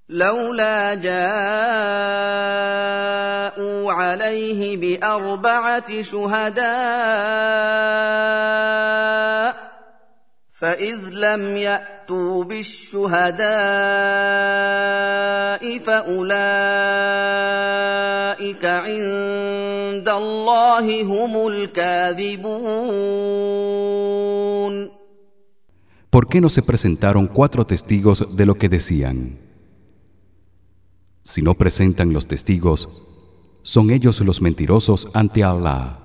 لولا جاءوا عليه بأربعة شهداء فإذ لم يأتوا بالشهداء فأولئك عند الله هم الكاذبون. ¿Por qué no se presentaron 4 testigos de lo que decían? Si no presentan los testigos, son ellos los mentirosos ante Allah.